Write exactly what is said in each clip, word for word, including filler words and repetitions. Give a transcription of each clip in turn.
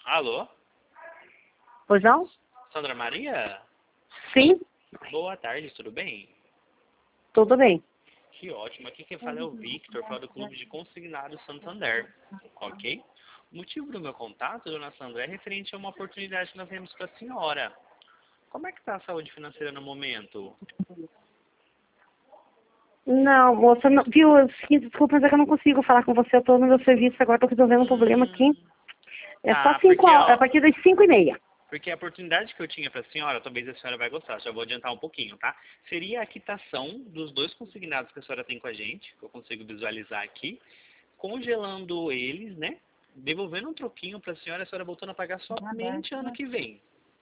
Alô? Pois não? Sandra Maria? Sim, Boa tarde, tudo bem? tudo bem. Que ótimo. Aqui quem fala é o Victor, fala do Clube de Consignados Santander, ok? O motivo do meu contato, dona Sandra, é referente a uma oportunidade que nós temos para a senhora. Como é que está a saúde financeira no momento? Não, moça, não, viu, é o seguinte, desculpa, mas é que eu não consigo falar com você, eu tô no meu serviço, agora tô resolvendo um problema aqui. Hum, É só tá, cinco porque, horas, é a ó, partir das cinco e meia. porque a oportunidade que eu tinha para a senhora, talvez a senhora vai gostar, já vou adiantar um pouquinho, tá? Seria a quitação dos dois consignados que a senhora tem com a gente, que eu consigo visualizar aqui, congelando eles, né? Devolvendo um troquinho para a senhora, a senhora voltando a pagar somente ano que vem.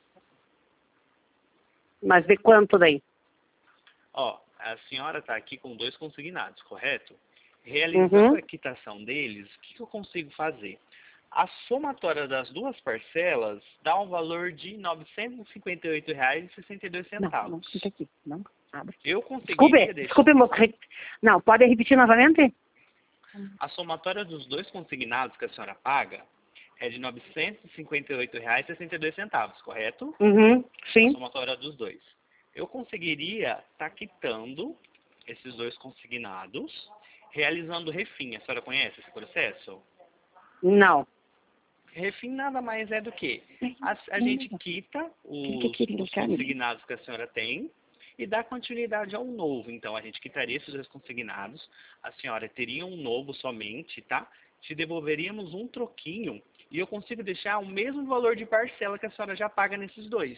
Mas de quanto daí? Ó, a senhora está aqui com dois consignados, correto? Realizando Uhum. a quitação deles, o que, que eu consigo fazer? A somatória das duas parcelas dá um valor de novecentos e cinquenta e oito reais e sessenta e dois Não, não, centavos. fica aqui, não, abre. Eu Desculpe, conseguiria deixar... desculpe, moça, re- não, pode repetir novamente? A somatória dos dois consignados que a senhora paga é de novecentos e cinquenta e oito reais e sessenta e dois centavos, correto? Uhum, A sim. somatória dos dois. Eu conseguiria estar quitando esses dois consignados, realizando refim. A senhora conhece esse processo? Não. Refim nada mais é do que a, a gente quita os, os consignados que a senhora tem e dá continuidade ao novo. Então, a gente quitaria esses dois consignados, a senhora teria um novo somente, tá? Te devolveríamos um troquinho e eu consigo deixar o mesmo valor de parcela que a senhora já paga nesses dois.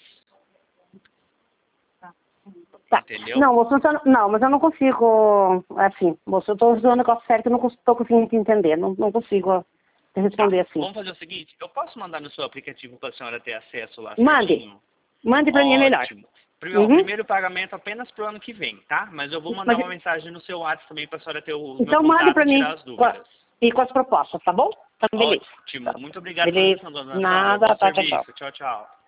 Tá. Entendeu? Não, moça, mas eu- não, mas eu não consigo, assim, moça, eu tô usando o negócio sério que eu não cons- tô conseguindo te entender, não, não consigo te Tá, responder assim. vamos fazer o seguinte, eu posso mandar no seu aplicativo para a senhora ter acesso lá Mande, certinho? mande pra mim é melhor. Ótimo. Prime- ó, Uhum. primeiro pagamento apenas pro ano que vem, tá? Mas eu vou mandar Mas, uma mensagem no seu WhatsApp também para a senhora ter o meu então mande contato pra e tirar mim as com a- dúvidas. e com as propostas, tá bom? Então, beleza. Ótimo. Muito obrigado pela Beleza. atenção, dona Sandra. Bom Nada, tá, tchau, tchau. serviço. Tchau, tchau.